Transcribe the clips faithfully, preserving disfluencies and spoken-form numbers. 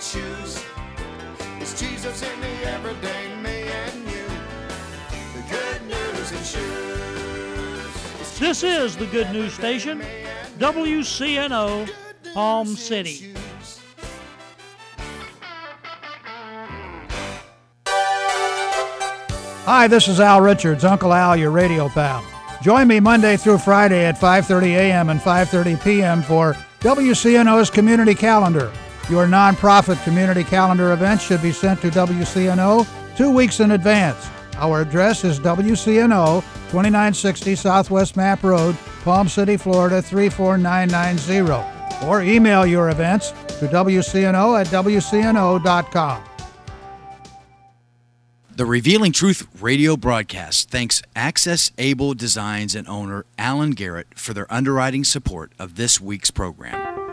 shoes. It's Jesus in the everyday me and you. The good news in shoes. This is the Good News Station, W C N O, Palm City. Hi, this is Al Richards, Uncle Al, your radio pal. Join me Monday through Friday at five thirty a.m. and five thirty p.m. for W C N O's Community Calendar. Your nonprofit community calendar events should be sent to W C N O two weeks in advance. Our address is W C N O, twenty-nine sixty Southwest Map Road, Palm City, Florida, three four nine nine zero. Or email your events to W C N O at W C N O dot com. The Revealing Truth radio broadcast thanks Access Able Designs and owner Alan Garrett for their underwriting support of this week's program.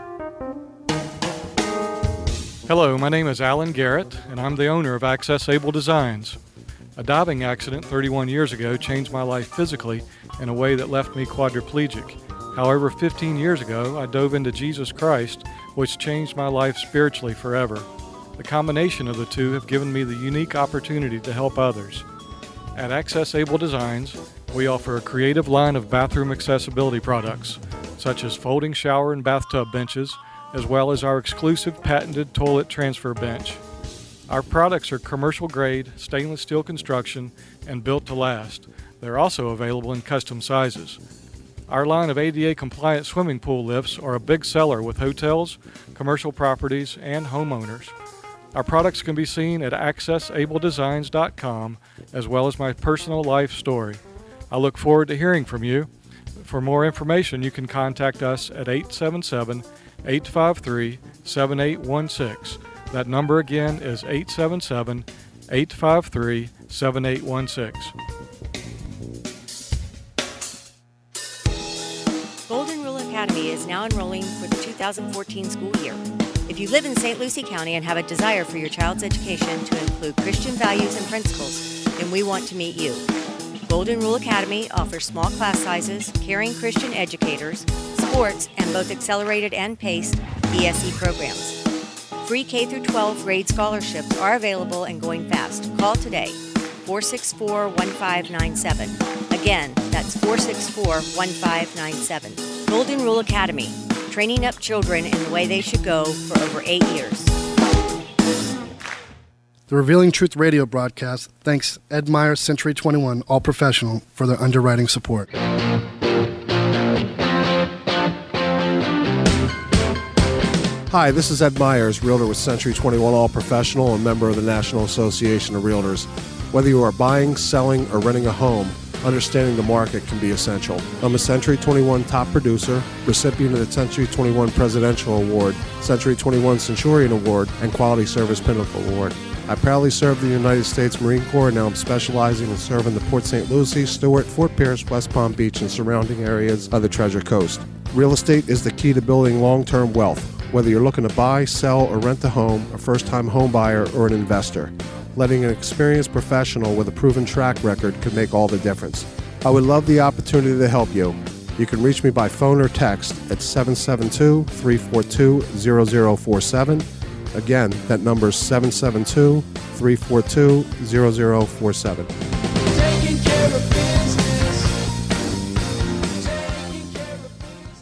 Hello, my name is Alan Garrett, and I'm the owner of Access Able Designs. A diving accident thirty-one years ago changed my life physically in a way that left me quadriplegic. However, fifteen years ago, I dove into Jesus Christ, which changed my life spiritually forever. The combination of the two have given me the unique opportunity to help others. At Access Able Designs, we offer a creative line of bathroom accessibility products, such as folding shower and bathtub benches, as well as our exclusive patented toilet transfer bench. Our products are commercial grade, stainless steel construction, and built to last. They're also available in custom sizes. Our line of A D A compliant swimming pool lifts are a big seller with hotels, commercial properties, and homeowners. Our products can be seen at access able designs dot com, as well as my personal life story. I look forward to hearing from you. For more information, you can contact us at eight seven seven, eight five three, seven eight one six. That number again is eight seven seven, eight five three, seven eight one six. Golden Rule Academy is now enrolling for the two thousand fourteen school year. If you live in Saint Lucie County and have a desire for your child's education to include Christian values and principles, then we want to meet you. Golden Rule Academy offers small class sizes, caring Christian educators, sports, and both accelerated and paced E S E programs. Free K through twelve grade scholarships are available and going fast. Call today, four six four, one five nine seven. Again, that's four six four, one five nine seven. Golden Rule Academy, training up children in the way they should go for over eight years. The Revealing Truth radio broadcast thanks Ed Meyer, Century twenty-one, All Professional, for their underwriting support. Hi, this is Ed Myers, Realtor with Century twenty-one All Professional and member of the National Association of Realtors. Whether you are buying, selling, or renting a home, understanding the market can be essential. I'm a Century twenty-one top producer, recipient of the Century twenty-one Presidential Award, Century twenty-one Centurion Award, and Quality Service Pinnacle Award. I proudly served the United States Marine Corps, and now I'm specializing in serving the Port Saint Lucie, Stewart, Fort Pierce, West Palm Beach, and surrounding areas of the Treasure Coast. Real estate is the key to building long-term wealth. Whether you're looking to buy, sell, or rent a home, a first-time home buyer, or an investor, letting an experienced professional with a proven track record could make all the difference. I would love the opportunity to help you. You can reach me by phone or text at seven seven two, three four two, zero zero four seven. Again, that number is seven seven two, three four two, zero zero four seven. Taking care of business. Taking care of business.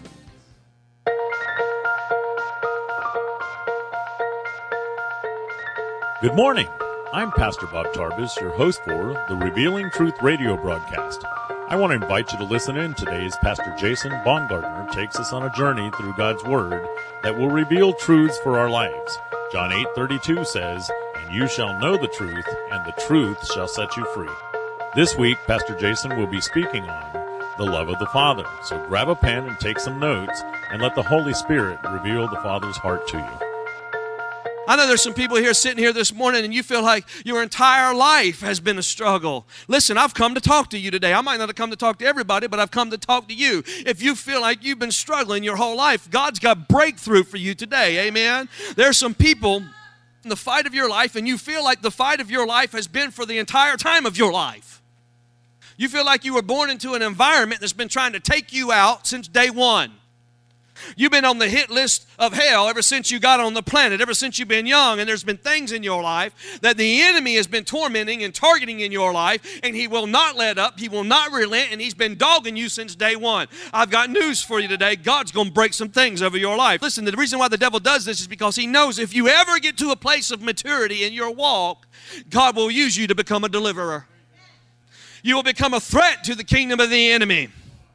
Good morning. I'm Pastor Bob Tarbus, your host for the Revealing Truth radio broadcast. I want to invite you to listen in today as Pastor Jason Baumgartner takes us on a journey through God's Word that will reveal truths for our lives. John eight thirty-two says, "And you shall know the truth, and the truth shall set you free." This week, Pastor Jason will be speaking on the love of the Father. So grab a pen and take some notes, and let the Holy Spirit reveal the Father's heart to you. I know there's some people here sitting here this morning and you feel like your entire life has been a struggle. Listen, I've come to talk to you today. I might not have come to talk to everybody, but I've come to talk to you. If you feel like you've been struggling your whole life, God's got breakthrough for you today. Amen. There's some people in the fight of your life, and you feel like the fight of your life has been for the entire time of your life. You feel like you were born into an environment that's been trying to take you out since day one. You've been on the hit list of hell ever since you got on the planet, ever since you've been young, and there's been things in your life that the enemy has been tormenting and targeting in your life, and he will not let up, he will not relent, and he's been dogging you since day one. I've got news for you today. God's going to break some things over your life. Listen, the reason why the devil does this is because he knows if you ever get to a place of maturity in your walk, God will use you to become a deliverer. You will become a threat to the kingdom of the enemy.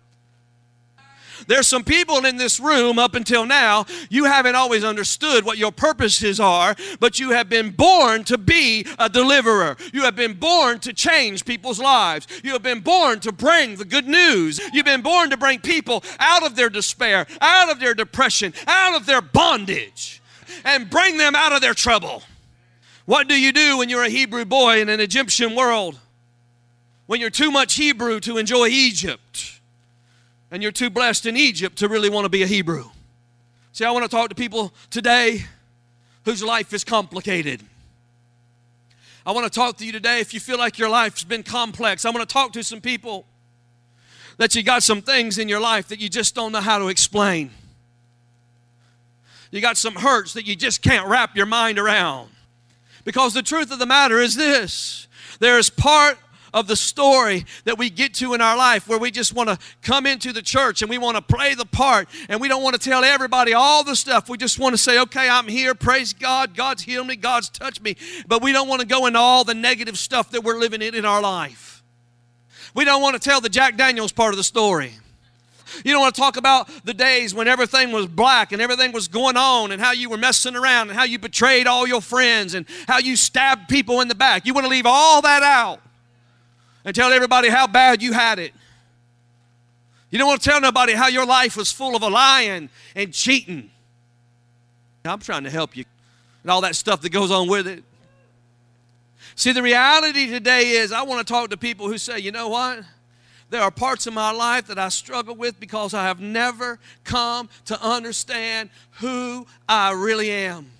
There's some people in this room up until now, you haven't always understood what your purposes are, but you have been born to be a deliverer. You have been born to change people's lives. You have been born to bring the good news. You've been born to bring people out of their despair, out of their depression, out of their bondage, and bring them out of their trouble. What do you do when you're a Hebrew boy in an Egyptian world? When you're too much Hebrew to enjoy Egypt? And you're too blessed in Egypt to really want to be a Hebrew. See, I want to talk to people today whose life is complicated. I want to talk to you today if you feel like your life's been complex. I want to talk to some people that you got some things in your life that you just don't know how to explain. You got some hurts that you just can't wrap your mind around. Because the truth of the matter is this: there is part of the story that we get to in our life where we just want to come into the church and we want to play the part, and we don't want to tell everybody all the stuff. We just want to say, okay, I'm here, praise God, God's healed me, God's touched me, but we don't want to go into all the negative stuff that we're living in in our life. We don't want to tell the Jack Daniels part of the story. You don't want to talk about the days when everything was black and everything was going on, and how you were messing around, and how you betrayed all your friends, and how you stabbed people in the back. You want to leave all that out and tell everybody how bad you had it. You don't want to tell nobody how your life was full of a lying and cheating. I'm trying to help you, and all that stuff that goes on with it. See, the reality today is I want to talk to people who say, you know what? There are parts of my life that I struggle with because I have never come to understand who I really am.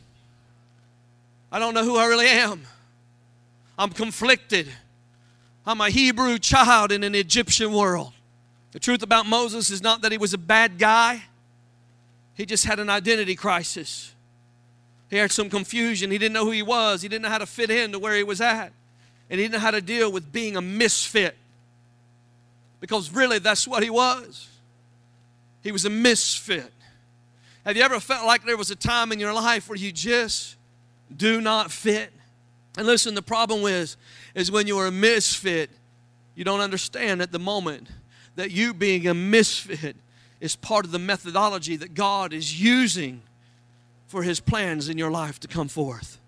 I don't know who I really am. I'm conflicted. I'm a Hebrew child in an Egyptian world. The truth about Moses is not that he was a bad guy. He just had an identity crisis. He had some confusion. He didn't know who he was. He didn't know how to fit in to where he was at. And he didn't know how to deal with being a misfit. Because really, that's what he was. He was a misfit. Have you ever felt like there was a time in your life where you just do not fit? And listen, the problem is, is when you're a misfit, you don't understand at the moment that you being a misfit is part of the methodology that God is using for His plans in your life to come forth.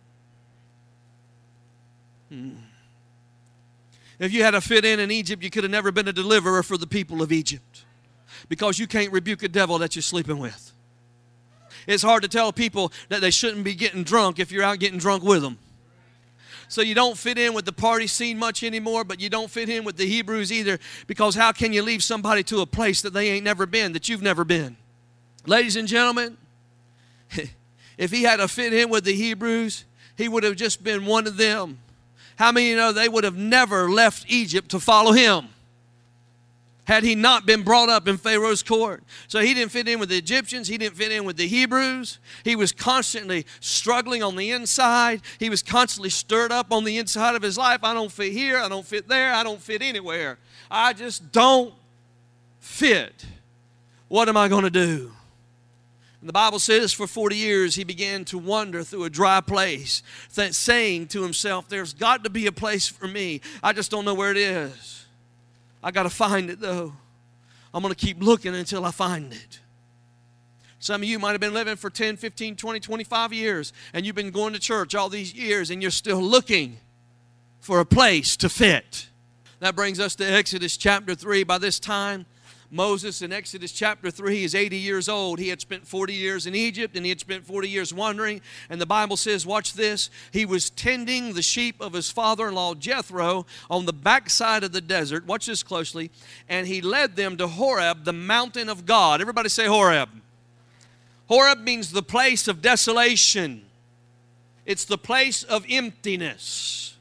Hmm. If you had to fit in in Egypt, you could have never been a deliverer for the people of Egypt, because you can't rebuke a devil that you're sleeping with. It's hard to tell people that they shouldn't be getting drunk if you're out getting drunk with them. So you don't fit in with the party scene much anymore, but you don't fit in with the Hebrews either, because how can you leave somebody to a place that they ain't never been, that you've never been? Ladies and gentlemen, if he had to fit in with the Hebrews, he would have just been one of them. How many of you know they would have never left Egypt to follow him had he not been brought up in Pharaoh's court? So he didn't fit in with the Egyptians. He didn't fit in with the Hebrews. He was constantly struggling on the inside. He was constantly stirred up on the inside of his life. I don't fit here. I don't fit there. I don't fit anywhere. I just don't fit. What am I going to do? And the Bible says for forty years he began to wander through a dry place, th- saying to himself, there's got to be a place for me. I just don't know where it is. I got to find it though. I'm going to keep looking until I find it. Some of you might have been living for ten, fifteen, twenty, twenty-five years, and you've been going to church all these years, and you're still looking for a place to fit. That brings us to Exodus chapter three. By this time, Moses in Exodus chapter three is eighty years old. He had spent forty years in Egypt, and he had spent forty years wandering. And the Bible says, watch this, he was tending the sheep of his father-in-law Jethro on the backside of the desert. Watch this closely. And he led them to Horeb, the mountain of God. Everybody say Horeb. Horeb means the place of desolation. It's the place of emptiness.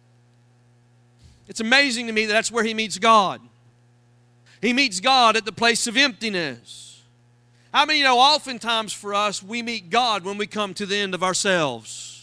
It's amazing to me that that's where he meets God. He meets God at the place of emptiness. How many know oftentimes for us, we meet God when we come to the end of ourselves?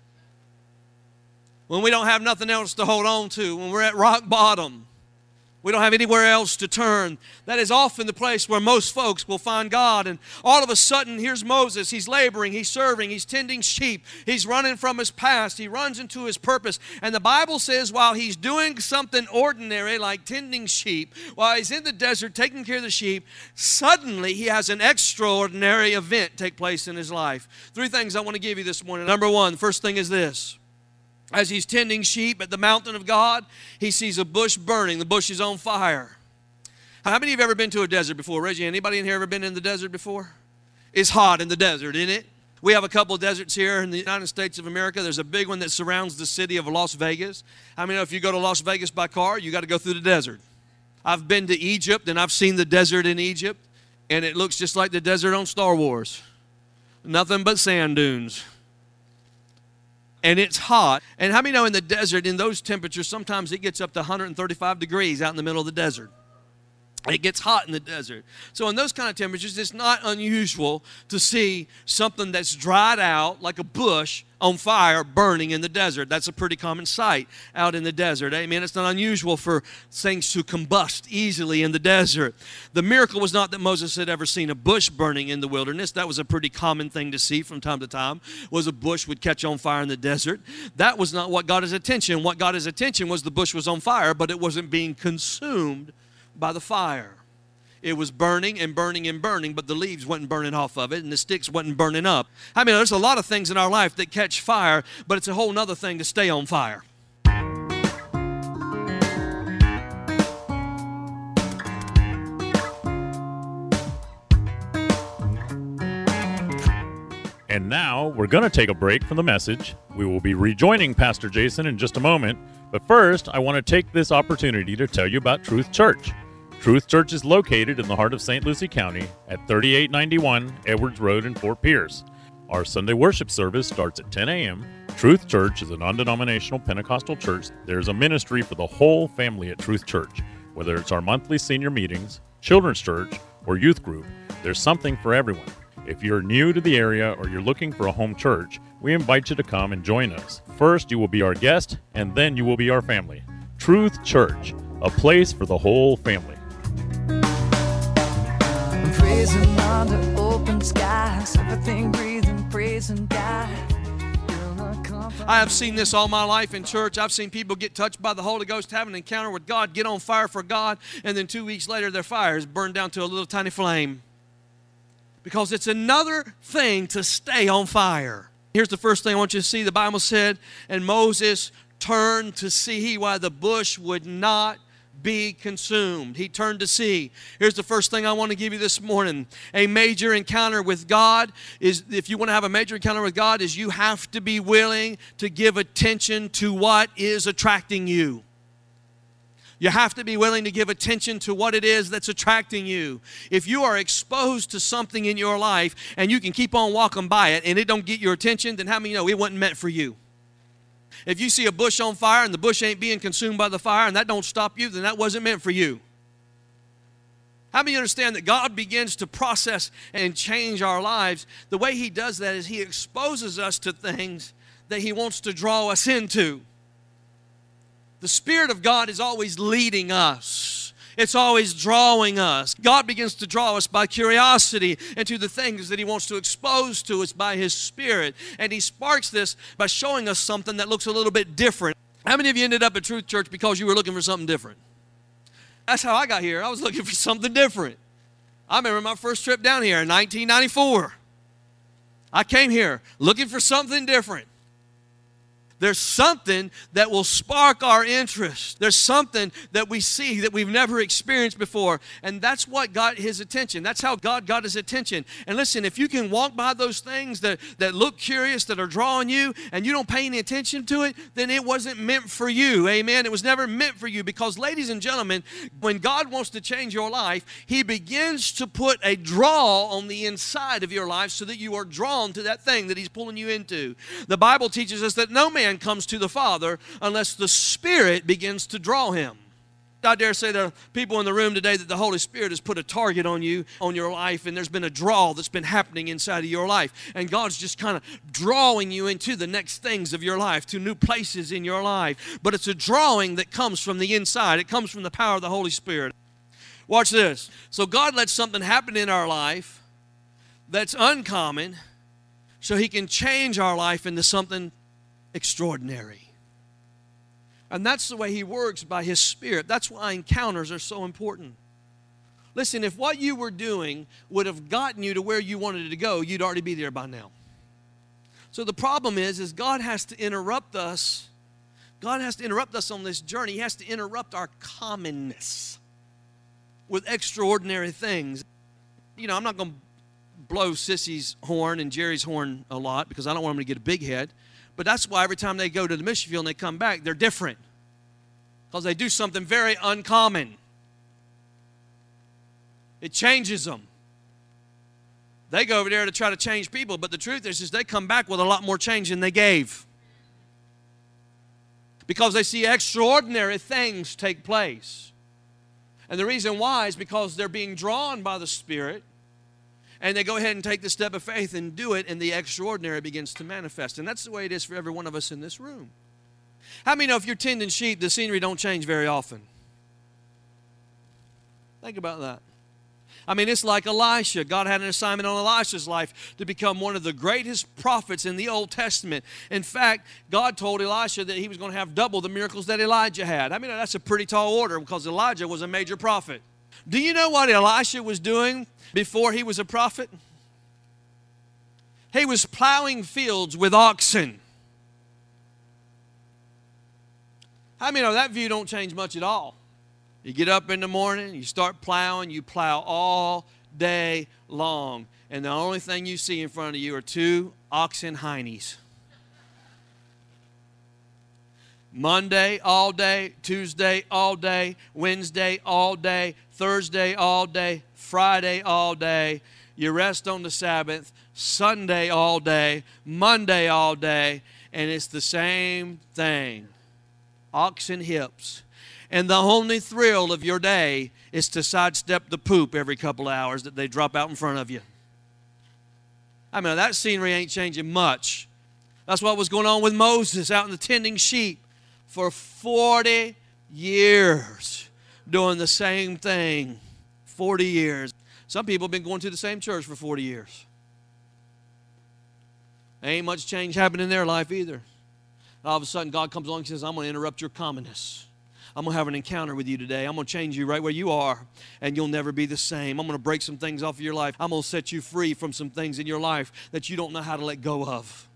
When we don't have nothing else to hold on to, when we're at rock bottom, we don't have anywhere else to turn. That is often the place where most folks will find God. And all of a sudden, here's Moses. He's laboring, he's serving, he's tending sheep. He's running from his past. He runs into his purpose. And the Bible says while he's doing something ordinary like tending sheep, while he's in the desert taking care of the sheep, suddenly he has an extraordinary event take place in his life. Three things I want to give you this morning. Number one, the first thing is this. As he's tending sheep at the mountain of God, he sees a bush burning. The bush is on fire. How many of you have ever been to a desert before? Raise your hand. Anybody in here ever been in the desert before? It's hot in the desert, isn't it? We have a couple of deserts here in the United States of America. There's a big one that surrounds the city of Las Vegas. How many know if you go to Las Vegas by car, you got to go through the desert? I've been to Egypt, and I've seen the desert in Egypt, and it looks just like the desert on Star Wars. Nothing but sand dunes. And it's hot. And how many know in the desert, in those temperatures, sometimes it gets up to one hundred thirty-five degrees out in the middle of the desert. It gets hot in the desert. So in those kind of temperatures, it's not unusual to see something that's dried out, like a bush, on fire, burning in the desert. That's a pretty common sight out in the desert. Amen. It's not unusual for things to combust easily in the desert. The miracle was not that Moses had ever seen a bush burning in the wilderness. That was a pretty common thing to see from time to time, was a bush would catch on fire in the desert. That was not what got his attention. What got his attention was the bush was on fire, but it wasn't being consumed by the fire. It was burning and burning and burning, but the leaves wasn't burning off of it, and the sticks wasn't burning up. I mean, there's a lot of things in our life that catch fire, but it's a whole other thing to stay on fire. And now we're going to take a break from the message. We will be rejoining Pastor Jason in just a moment. But first, I want to take this opportunity to tell you about Truth Church. Truth Church is located in the heart of Saint Lucie County at thirty-eight ninety-one Edwards Road in Fort Pierce. Our Sunday worship service starts at ten a.m. Truth Church is a non-denominational Pentecostal church. There's a ministry for the whole family at Truth Church. Whether it's our monthly senior meetings, children's church, or youth group, there's something for everyone. If you're new to the area or you're looking for a home church, we invite you to come and join us. First, you will be our guest, and then you will be our family. Truth Church, a place for the whole family. Praising under open skies, everything breathing, praising God. I have seen this all my life in church. I've seen people get touched by the Holy Ghost, have an encounter with God, get on fire for God, and then two weeks later their fire is burned down to a little tiny flame. Because it's another thing to stay on fire. Here's the first thing I want you to see. The Bible said, and Moses turned to see why the bush would not be consumed. He turned to see. Here's the first thing I want to give you this morning. A major encounter with God is, if you want to have a major encounter with God, is you have to be willing to give attention to what is attracting you. You have to be willing to give attention to what it is that's attracting you. If you are exposed to something in your life and you can keep on walking by it and it don't get your attention, then how many know it wasn't meant for you? If you see a bush on fire and the bush ain't being consumed by the fire and that don't stop you, then that wasn't meant for you. How many understand that God begins to process and change our lives? The way He does that is He exposes us to things that He wants to draw us into. The Spirit of God is always leading us. It's always drawing us. God begins to draw us by curiosity into the things that He wants to expose to us by His Spirit. And He sparks this by showing us something that looks a little bit different. How many of you ended up at Truth Church because you were looking for something different? That's how I got here. I was looking for something different. I remember my first trip down here in nineteen ninety-four. I came here looking for something different. There's something that will spark our interest. There's something that we see that we've never experienced before. And that's what got His attention. That's how God got His attention. And listen, if you can walk by those things that, that look curious, that are drawing you, and you don't pay any attention to it, then it wasn't meant for you. Amen? It was never meant for you. Because, ladies and gentlemen, when God wants to change your life, He begins to put a draw on the inside of your life so that you are drawn to that thing that He's pulling you into. The Bible teaches us that no man comes to the Father unless the Spirit begins to draw him. I dare say there are people in the room today that the Holy Spirit has put a target on you, on your life, and there's been a draw that's been happening inside of your life. And God's just kind of drawing you into the next things of your life, to new places in your life. But it's a drawing that comes from the inside. It comes from the power of the Holy Spirit. Watch this. So God lets something happen in our life that's uncommon so He can change our life into something extraordinary. And that's the way He works, by His Spirit. That's why encounters are so important. Listen, if what you were doing would have gotten you to where you wanted to go, you'd already be there by now. So the problem is, is God has to interrupt us. God has to interrupt us on this journey. He has to interrupt our commonness with extraordinary things. You know, I'm not going to blow Sissy's horn and Jerry's horn a lot because I don't want them to get a big head. But that's why every time they go to the mission field and they come back, they're different. Because they do something very uncommon. It changes them. They go over there to try to change people, but the truth is, is they come back with a lot more change than they gave. Because they see extraordinary things take place. And the reason why is because they're being drawn by the Spirit. And they go ahead and take the step of faith and do it, and the extraordinary begins to manifest. And that's the way it is for every one of us in this room. How many know if you're tending sheep, the scenery don't change very often? Think about that. I mean, it's like Elisha. God had an assignment on Elisha's life to become one of the greatest prophets in the Old Testament. In fact, God told Elisha that he was going to have double the miracles that Elijah had. I mean, that's a pretty tall order because Elijah was a major prophet. Do you know what Elisha was doing before he was a prophet? He was plowing fields with oxen. How many know that view don't change much at all? You get up in the morning, you start plowing, you plow all day long. And the only thing you see in front of you are two oxen heinies. Monday all day, Tuesday all day, Wednesday all day, Thursday all day, Friday all day. You rest on the Sabbath, Sunday all day, Monday all day, and it's the same thing. Oxen hips. And the only thrill of your day is to sidestep the poop every couple of hours that they drop out in front of you. I mean, that scenery ain't changing much. That's what was going on with Moses out in the tending sheep for forty years, doing the same thing. forty years. Some people have been going to the same church for forty years. There ain't much change happening in their life either. All of a sudden, God comes along and says, I'm going to interrupt your commonness. I'm going to have an encounter with you today. I'm going to change you right where you are, and you'll never be the same. I'm going to break some things off of your life. I'm going to set you free from some things in your life that you don't know how to let go of.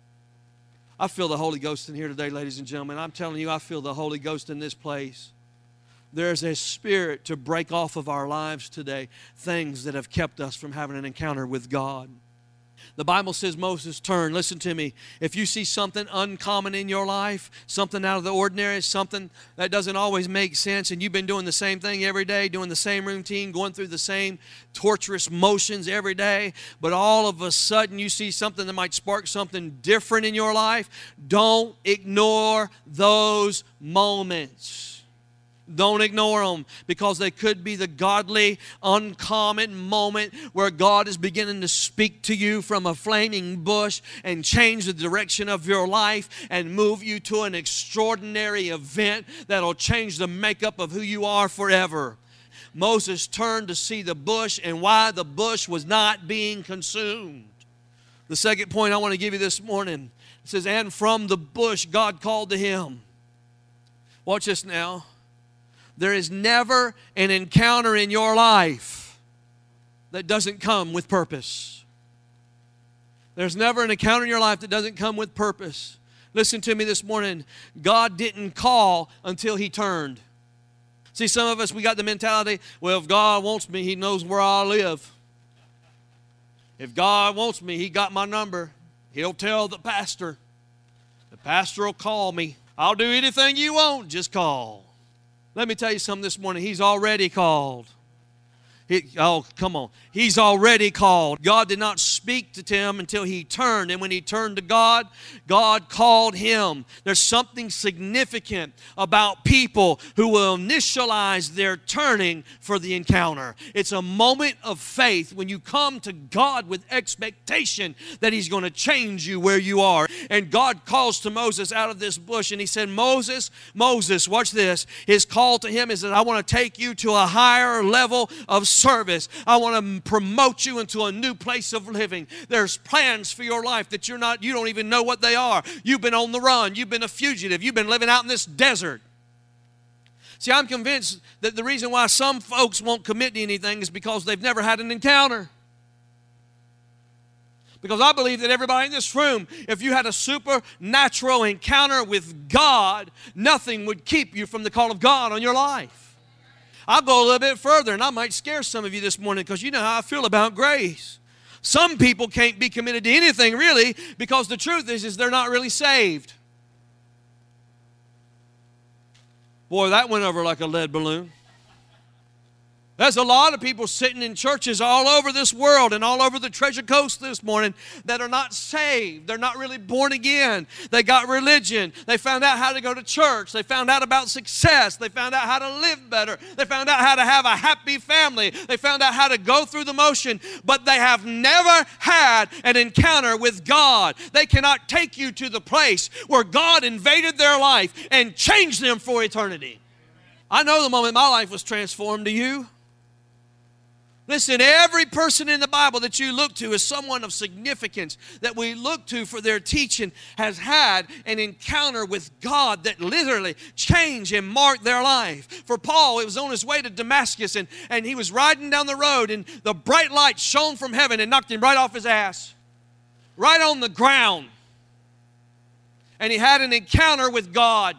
I feel the Holy Ghost in here today, ladies and gentlemen. I'm telling you, I feel the Holy Ghost in this place. There's a spirit to break off of our lives today, things that have kept us from having an encounter with God. The Bible says Moses turned. Listen to me. If you see something uncommon in your life, something out of the ordinary, something that doesn't always make sense, and you've been doing the same thing every day, doing the same routine, going through the same torturous motions every day, but all of a sudden you see something that might spark something different in your life, don't ignore those moments. Don't ignore them, because they could be the godly, uncommon moment where God is beginning to speak to you from a flaming bush and change the direction of your life and move you to an extraordinary event that will change the makeup of who you are forever. Moses turned to see the bush and why the bush was not being consumed. The second point I want to give you this morning, it says, and from the bush God called to him. Watch this now. There is never an encounter in your life that doesn't come with purpose. There's never an encounter in your life that doesn't come with purpose. Listen to me this morning. God didn't call until He turned. See, some of us, we got the mentality, well, if God wants me, He knows where I live. If God wants me, He got my number. He'll tell the pastor. The pastor will call me. I'll do anything you want, just call. Let me tell you something this morning. He's already called. He, oh, come on. He's already called. God did not speak to him until he turned. And when he turned to God, God called him. There's something significant about people who will initialize their turning for the encounter. It's a moment of faith when you come to God with expectation that he's going to change you where you are. And God calls to Moses out of this bush, and he said, Moses, Moses, watch this. His call to him is that I want to take you to a higher level of service. I want to promote you into a new place of living. There's plans for your life that you're not, you don't even know what they are. You've been on the run. You've been a fugitive. You've been living out in this desert. See, I'm convinced that the reason why some folks won't commit to anything is because they've never had an encounter. Because I believe that everybody in this room, if you had a supernatural encounter with God, nothing would keep you from the call of God on your life. I'll go a little bit further, and I might scare some of you this morning because you know how I feel about grace. Some people can't be committed to anything really because the truth is, is they're not really saved. Boy, that went over like a lead balloon. There's a lot of people sitting in churches all over this world and all over the Treasure Coast this morning that are not saved. They're not really born again. They got religion. They found out how to go to church. They found out about success. They found out how to live better. They found out how to have a happy family. They found out how to go through the motion, but they have never had an encounter with God. They cannot take you to the place where God invaded their life and changed them for eternity. I know the moment my life was transformed. To you? Listen, every person in the Bible that you look to is someone of significance that we look to for their teaching has had an encounter with God that literally changed and marked their life. For Paul, it was on his way to Damascus, and, and he was riding down the road, and the bright light shone from heaven and knocked him right off his ass, right on the ground. And he had an encounter with God.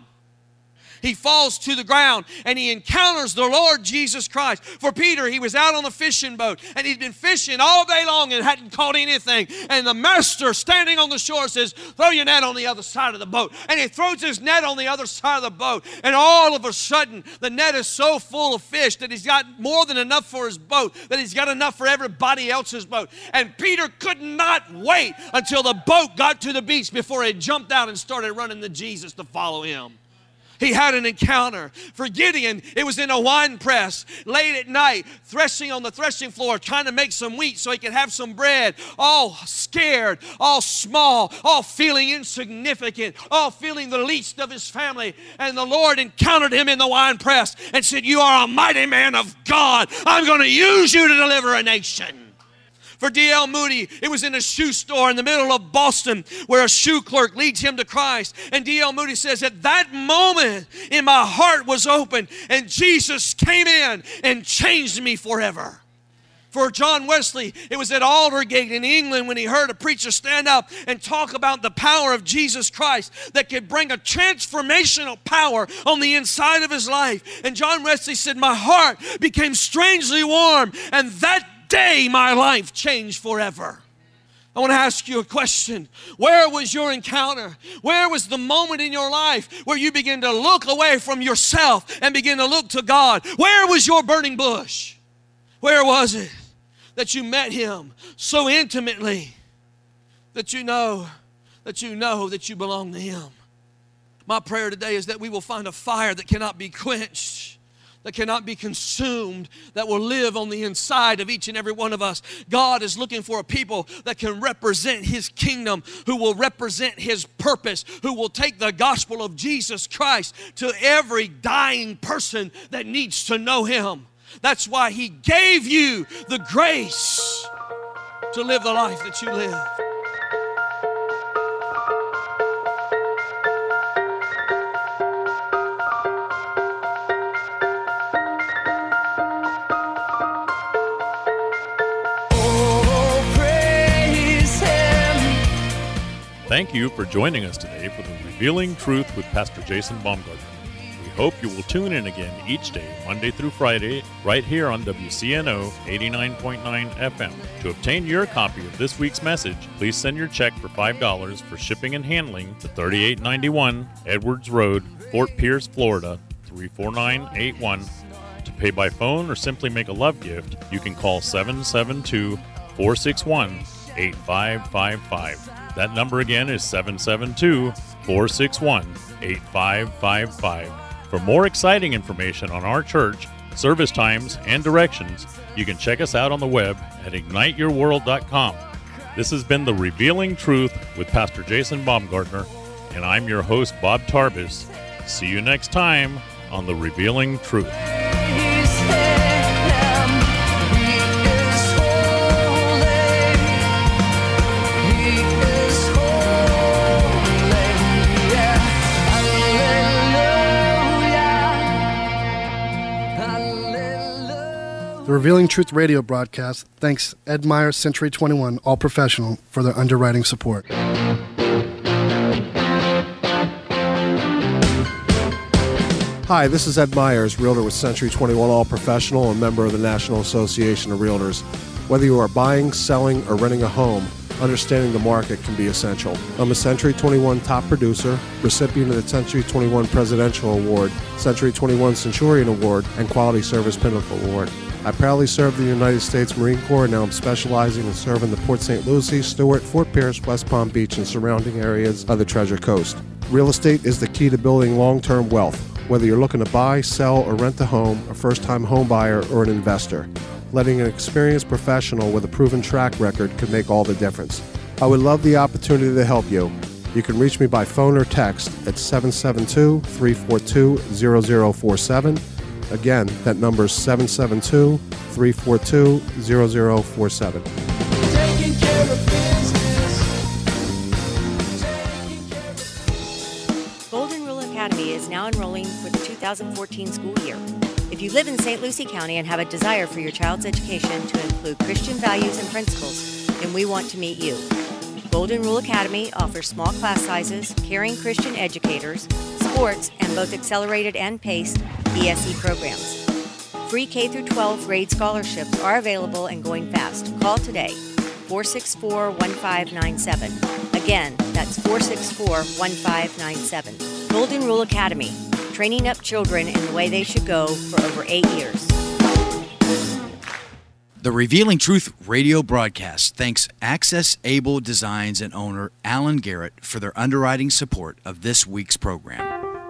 He falls to the ground and he encounters the Lord Jesus Christ. For Peter, he was out on a fishing boat and he'd been fishing all day long and hadn't caught anything. And the master standing on the shore says, throw your net on the other side of the boat. And he throws his net on the other side of the boat. And all of a sudden, the net is so full of fish that he's got more than enough for his boat, that he's got enough for everybody else's boat. And Peter could not wait until the boat got to the beach before he jumped out and started running to Jesus to follow him. He had an encounter. For Gideon, it was in a wine press, late at night, threshing on the threshing floor, trying to make some wheat so he could have some bread, all scared, all small, all feeling insignificant, all feeling the least of his family. And the Lord encountered him in the wine press and said, you are a mighty man of God. I'm going to use you to deliver a nation. For D L Moody, it was in a shoe store in the middle of Boston where a shoe clerk leads him to Christ. And D L Moody says, at that moment in my heart was open and Jesus came in and changed me forever. For John Wesley, it was at Aldergate in England when he heard a preacher stand up and talk about the power of Jesus Christ that could bring a transformational power on the inside of his life. And John Wesley said, my heart became strangely warm, and that day my life changed forever. I want to ask you a question. Where was your encounter? Where was the moment in your life where you began to look away from yourself and begin to look to God? Where was your burning bush? Where was it that you met him so intimately that you know that you know that you belong to him? My prayer today is that we will find a fire that cannot be quenched, that cannot be consumed, that will live on the inside of each and every one of us. God is looking for a people that can represent his kingdom, who will represent his purpose, who will take the gospel of Jesus Christ to every dying person that needs to know him. That's why he gave you the grace to live the life that you live. Thank you for joining us today for the Revealing Truth with Pastor Jason Baumgartner. We hope you will tune in again each day, Monday through Friday, right here on W C N O eighty-nine point nine F M. To obtain your copy of this week's message, please send your check for five dollars for shipping and handling to thirty-eight ninety-one Edwards Road, Fort Pierce, Florida, three four nine eight one. To pay by phone or simply make a love gift, you can call seven seven two, four six one, eight five five five. That number again is seven seven two, four six one, eight five five five. For more exciting information on our church, service times, and directions, you can check us out on the web at ignite your world dot com. This has been The Revealing Truth with Pastor Jason Baumgartner, and I'm your host, Bob Tarbis. See you next time on The Revealing Truth. The Revealing Truth radio broadcast thanks Ed Meyer, Century twenty-one, All Professional, for their underwriting support. Hi, this is Ed Myers, Realtor with Century twenty-one All Professional and member of the National Association of Realtors. Whether you are buying, selling, or renting a home, understanding the market can be essential. I'm a Century twenty-one top producer, recipient of the Century twenty-one Presidential Award, Century twenty-one Centurion Award, and Quality Service Pinnacle Award. I proudly served the United States Marine Corps, and now I'm specializing in serving the Port Saint Lucie, Stewart, Fort Pierce, West Palm Beach, and surrounding areas of the Treasure Coast. Real estate is the key to building long-term wealth. Whether you're looking to buy, sell, or rent a home, a first-time home buyer, or an investor, letting an experienced professional with a proven track record can make all the difference. I would love the opportunity to help you. You can reach me by phone or text at seven seven two, three four two, zero zero four seven. Again, that number is seven seven two, three four two, zero zero four seven. Taking care of business. Golden Rule Academy is now enrolling for the two thousand fourteen school year. If you live in Saint Lucie County and have a desire for your child's education to include Christian values and principles, then we want to meet you. Golden Rule Academy offers small class sizes, caring Christian educators, sports, and both accelerated and paced E S E programs. Free K through twelve grade scholarships are available and going fast. Call today, four six four, one five nine seven. Again, that's four six four, one five nine seven. Golden Rule Academy, training up children in the way they should go for over eight years. The Revealing Truth radio broadcast thanks Access Able Designs and owner Alan Garrett for their underwriting support of this week's program.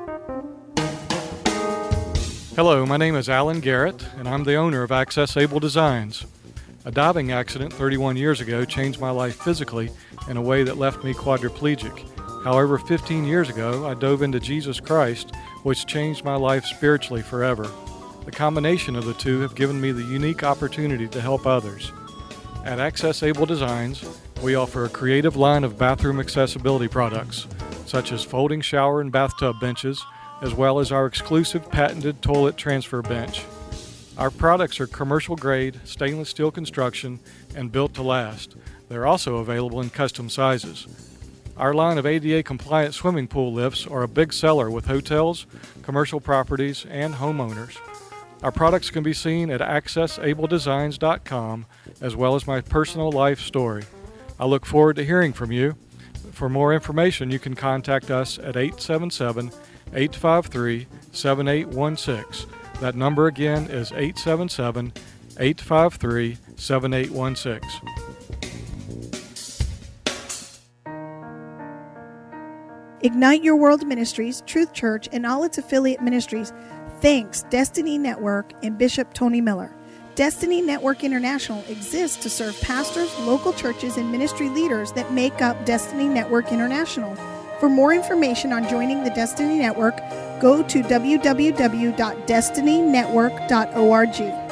Hello, my name is Alan Garrett, and I'm the owner of Access Able Designs. A diving accident thirty-one years ago changed my life physically in a way that left me quadriplegic. However, fifteen years ago, I dove into Jesus Christ, which changed my life spiritually forever. The combination of the two have given me the unique opportunity to help others. At Access Able Designs, we offer a creative line of bathroom accessibility products, such as folding shower and bathtub benches, as well as our exclusive patented toilet transfer bench. Our products are commercial-grade, stainless steel construction, and built to last. They're also available in custom sizes. Our line of A D A-compliant swimming pool lifts are a big seller with hotels, commercial properties, and homeowners. Our products can be seen at access able designs dot com, as well as my personal life story. I look forward to hearing from you. For more information, you can contact us at eight seven seven, eight five three, seven eight one six. That number again is eight seven seven, eight five three, seven eight one six. Ignite Your World Ministries, Truth Church, and all its affiliate ministries thanks Destiny Network and Bishop Tony Miller. Destiny Network International exists to serve pastors, local churches, and ministry leaders that make up Destiny Network International. For more information on joining the Destiny Network, go to w w w dot destiny network dot org.